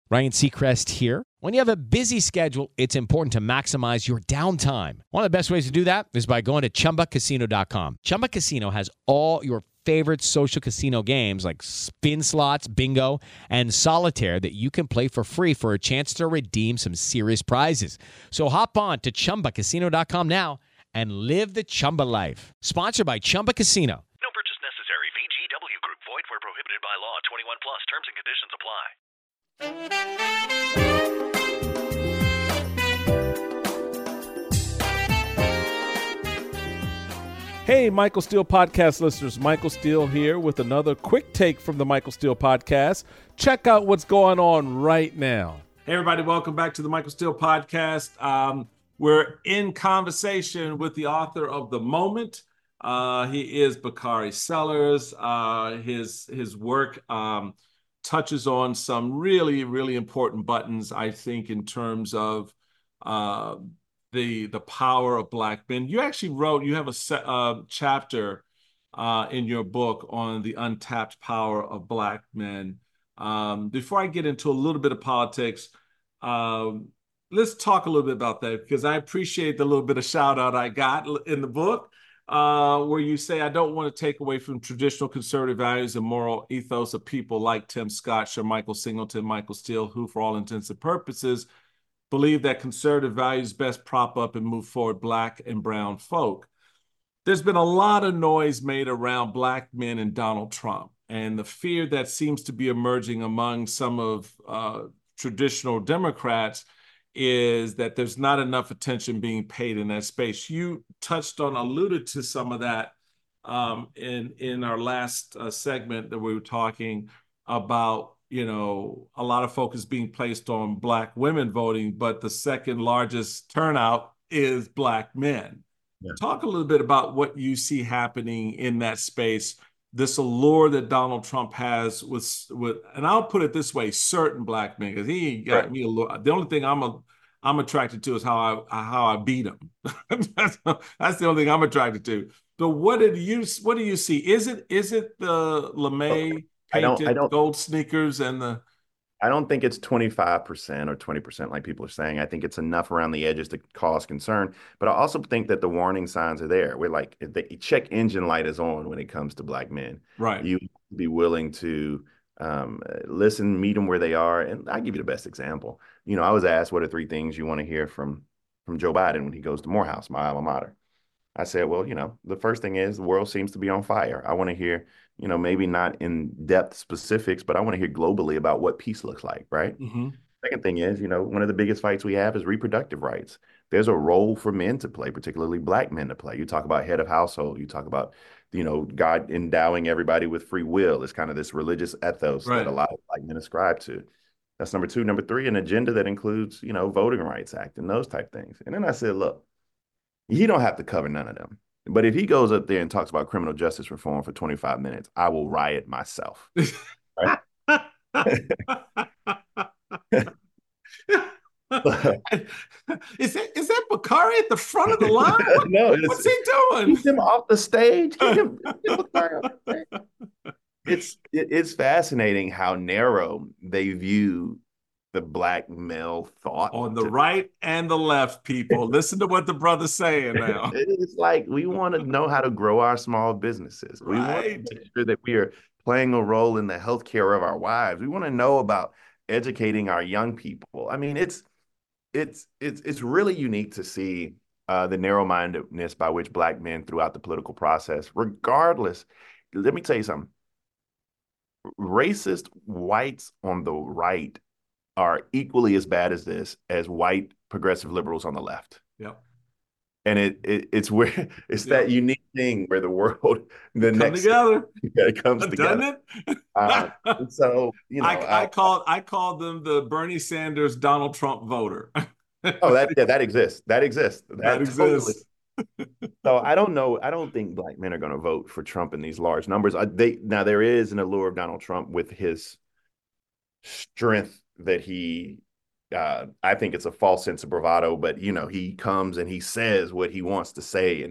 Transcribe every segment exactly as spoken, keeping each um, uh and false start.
Ryan Seacrest here. When you have a busy schedule, it's important to maximize your downtime. One of the best ways to do that is by going to Chumba Casino dot com. Chumba Casino has all your favorite social casino games like spin slots, bingo, and solitaire that you can play for free for a chance to redeem some serious prizes. So hop on to Chumba Casino dot com now and live the Chumba life. Sponsored by Chumba Casino. No purchase necessary. V G W Group. Void where prohibited by law. twenty-one plus. Terms and conditions apply. Hey, Michael Steele Podcast listeners. Michael Steele here with another quick take from the Michael Steele Podcast. Check out what's going on right now. Hey, everybody. Welcome back to the Michael Steele Podcast. Um, we're in conversation with the author of The Moment. Uh, he is Bakari Sellers. Uh, his, his work um, touches on some really, really important buttons, I think, in terms of uh, the the power of Black men. You actually wrote, you have a set, uh, chapter uh, in your book on the untapped power of Black men. Um, before I get into a little bit of politics, um, let's talk a little bit about that, because I appreciate the little bit of shout out I got in the book. Uh, where you say, I don't want to take away from traditional conservative values and moral ethos of people like Tim Scott, Sir Michael Singleton, Michael Steele, who, for all intents and purposes, believe that conservative values best prop up and move forward Black and brown folk. There's been a lot of noise made around Black men and Donald Trump, and the fear that seems to be emerging among some of uh, traditional Democrats is that there's not enough attention being paid in that space. You touched on, alluded to some of that um, in, in our last uh, segment that we were talking about, you know, a lot of focus being placed on Black women voting, but the second largest turnout is Black men. Yeah. Talk a little bit about what you see happening in that space, this allure that Donald Trump has with, with, and I'll put it this way, certain Black men, because he got right. me allure. The only thing I'm a, I'm attracted to is how I how I beat him. that's, that's the only thing I'm attracted to. But what did you what do you see? Is it is it the LeMay I don't, painted I don't, gold sneakers and the? I don't think it's twenty-five percent or twenty percent like people are saying. I think it's enough around the edges to cause concern. But I also think that the warning signs are there. We're like, the check engine light is on when it comes to Black men. Right. You be willing to um, listen, meet them where they are. And I'll give you the best example. You know, I was asked, what are three things you want to hear from, from Joe Biden when he goes to Morehouse, my alma mater? I said, well, you know, the first thing is the world seems to be on fire. I want to hear, you know, maybe not in depth specifics, but I want to hear globally about what peace looks like, right? Mm-hmm. Second thing is, you know, one of the biggest fights we have is reproductive rights. There's a role for men to play, particularly Black men to play. You talk about head of household. You talk about, you know, God endowing everybody with free will. It's kind of this religious ethos right. that a lot of Black men ascribe to. That's number two. Number three, an agenda that includes, you know, Voting Rights Act and those type things. And then I said, look, he don't have to cover none of them. But if he goes up there and talks about criminal justice reform for twenty-five minutes, I will riot myself. Right? is that is that Bakari at the front of the line? What, no, what's he doing? Keep him off the stage. Keep him, keep Bakari off the stage. It's it, it's fascinating how narrow they view the Black male thought. On the right and the left, people. Listen to what the brother's saying now. It's like we want to know how to grow our small businesses. Right. We want to make sure that we are playing a role in the healthcare of our wives. We want to know about educating our young people. I mean, it's it's it's it's really unique to see uh, the narrow-mindedness by which Black men throughout the political process, regardless. Let me tell you something. Racist whites on the right are equally as bad as this as white progressive liberals on the left. Yeah. And it, it it's where it's yeah. that unique thing where the world the Come next together. Yeah, it comes together. It? uh, so you know, I, I, I call I call them the Bernie Sanders Donald Trump voter. oh, that yeah, that exists. That exists. That, that exists. Totally. So I don't know. I don't think Black men are going to vote for Trump in these large numbers. I, they now there is an allure of Donald Trump with his strength that he, uh, I think it's a false sense of bravado, but, you know, he comes and he says what he wants to say and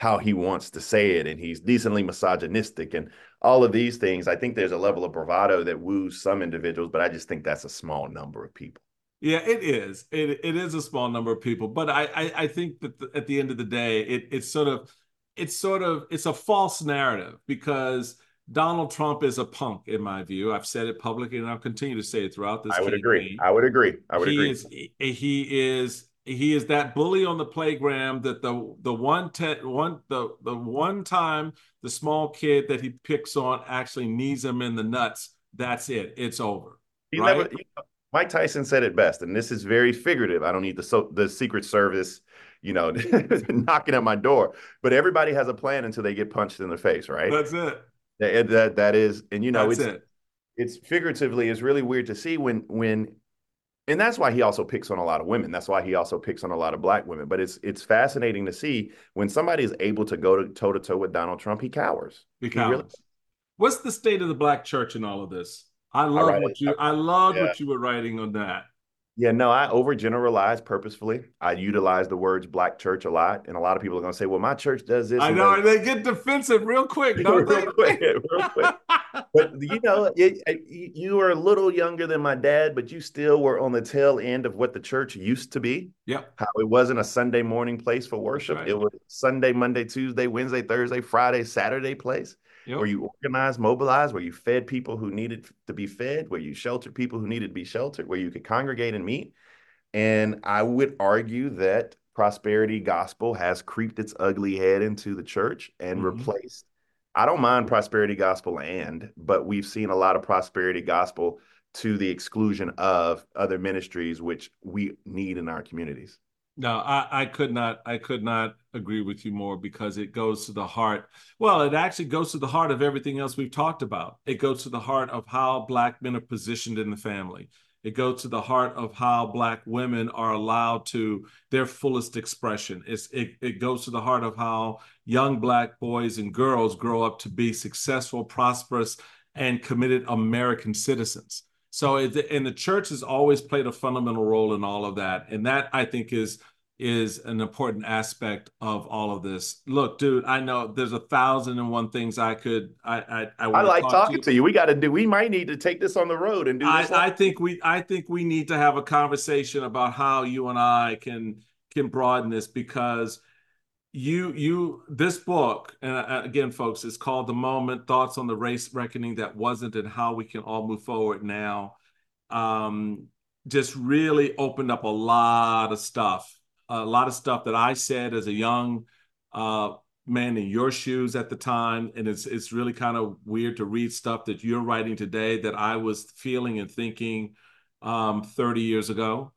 how he wants to say it, and he's decently misogynistic and all of these things. I think there's a level of bravado that woos some individuals, but I just think that's a small number of people. Yeah, it is. It it is a small number of people, but I I, I think that the, at the end of the day, it it's sort of it's sort of it's a false narrative, because Donald Trump is a punk, in my view. I've said it publicly, and I'll continue to say it throughout this I would campaign. agree. I would agree. I would he agree. Is, he is he is that bully on the playground that the the one te- one the the one time the small kid that he picks on actually knees him in the nuts. That's it. It's over. He right? never, you know, Mike Tyson said it best, and this is very figurative. I don't need the so, the Secret Service, you know, knocking at my door. But everybody has a plan until they get punched in the face, right? That's it. That that, that is, and you know, That's it's it. it's figuratively, it's really weird to see when when, and that's why he also picks on a lot of women. That's why he also picks on a lot of black women. But it's it's fascinating to see when somebody is able to go to toe to toe with Donald Trump, he cowers. He cowers. He really... What's the state of the black church in all of this? I love I what you I love yeah. what you were writing on that. Yeah, no, I overgeneralize purposefully. I utilize the words black church a lot. And a lot of people are going to say, well, my church does this. I know, and they get defensive real quick, don't real they? quick, real quick. But, you know, it, it, you are a little younger than my dad, but you still were on the tail end of what the church used to be. Yep. How it wasn't a Sunday morning place for worship. Right. It was Sunday, Monday, Tuesday, Wednesday, Thursday, Friday, Saturday place. Yep. Where you organized, mobilized, where you fed people who needed to be fed, where you sheltered people who needed to be sheltered, where you could congregate and meet. And I would argue that prosperity gospel has creeped its ugly head into the church and mm-hmm. replaced. I don't mind prosperity gospel and, but we've seen a lot of prosperity gospel to the exclusion of other ministries, which we need in our communities. No, I, I could not. I could not agree with you more, because it goes to the heart. Well, it actually goes to the heart of everything else we've talked about. It goes to the heart of how Black men are positioned in the family. It goes to the heart of how Black women are allowed to their fullest expression. It's, it, it goes to the heart of how young Black boys and girls grow up to be successful, prosperous, and committed American citizens. So, it, and the church has always played a fundamental role in all of that. And that, I think, is is an important aspect of all of this. Look, dude, I know there's a thousand and one things I could, I I, I, I like talk talking to. to you. We got to do, we might need to take this on the road and do I, this. I think we, I think we need to have a conversation about how you and I can, can broaden this, because you, you, this book, and again, folks, it's called The Moment, Thoughts on the Race Reckoning That Wasn't and How We Can All Move Forward Now. Um, just really opened up a lot of stuff. A lot of stuff that I said as a young uh, man in your shoes at the time. And it's it's really kind of weird to read stuff that you're writing today that I was feeling and thinking um, thirty years ago.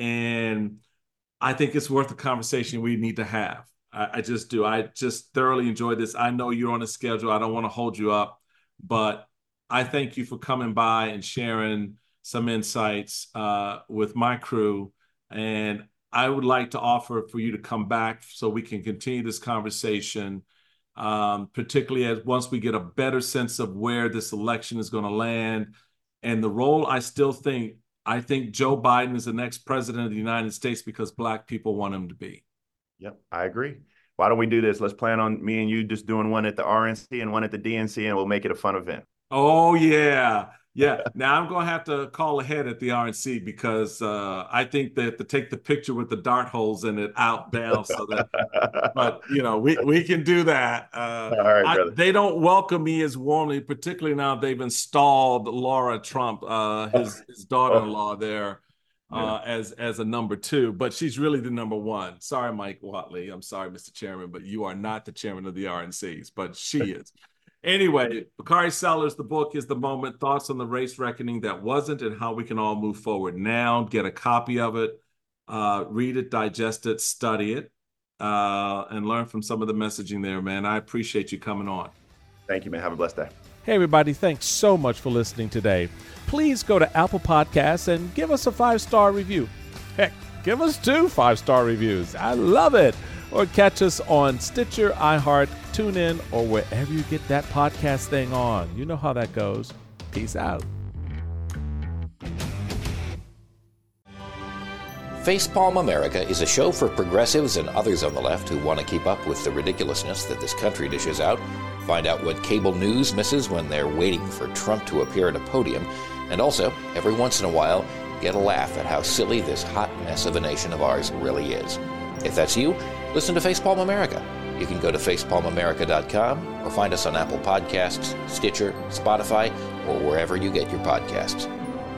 And I think it's worth a conversation we need to have. I, I just do. I just thoroughly enjoyed this. I know you're on a schedule. I don't want to hold you up, but I thank you for coming by and sharing some insights uh, with my crew. And I would like to offer for you to come back so we can continue this conversation, um, particularly as once we get a better sense of where this election is going to land and the role. I still think, I think Joe Biden is the next president of the United States because Black people want him to be. Yep, I agree. Why don't we do this? Let's plan on me and you just doing one at the R N C and one at the D N C, and we'll make it a fun event. Oh, yeah. Yeah, now I'm going to have to call ahead at the R N C because uh, I think that to take the picture with the dart holes in it out down so that, but you know, we, we can do that. Uh, All right, I, brother. they don't welcome me as warmly, particularly now they've installed Laura Trump, uh, his, his daughter-in-law there uh, yeah. as, as a number two, but she's really the number one. Sorry, Mike Watley. I'm sorry, Mister Chairman, but you are not the chairman of the R N Cs, but she is. Anyway, Bakari Sellers, the book is The Moment, Thoughts on the Race Reckoning That Wasn't and How We Can All Move Forward Now. Get a copy of it, uh, read it, digest it, study it, uh, and learn from some of the messaging there, man. I appreciate you coming on. Thank you, man. Have a blessed day. Hey, everybody. Thanks so much for listening today. Please go to Apple Podcasts and give us a five-star review. Heck, give us two five-star reviews. I love it. Or catch us on Stitcher, iHeart, TuneIn, or wherever you get that podcast thing on. You know how that goes. Peace out. Facepalm America is a show for progressives and others on the left who want to keep up with the ridiculousness that this country dishes out, find out what cable news misses when they're waiting for Trump to appear at a podium, and also, every once in a while, get a laugh at how silly this hot mess of a nation of ours really is. If that's you, listen to Facepalm America. You can go to facepalm america dot com or find us on Apple Podcasts, Stitcher, Spotify, or wherever you get your podcasts.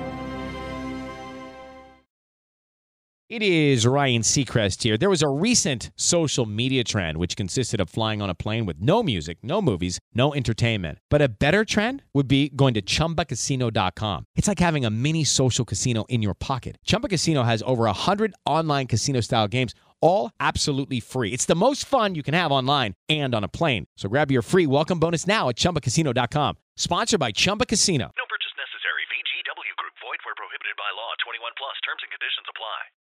It is Ryan Seacrest here. There was a recent social media trend which consisted of flying on a plane with no music, no movies, no entertainment. But a better trend would be going to chumba casino dot com. It's like having a mini social casino in your pocket. Chumba Casino has over one hundred online casino-style games, all absolutely free. It's the most fun you can have online and on a plane. So grab your free welcome bonus now at chumba casino dot com. Sponsored by Chumba Casino. No purchase necessary. V G W Group. Void where prohibited by law. twenty-one plus. Terms and conditions apply.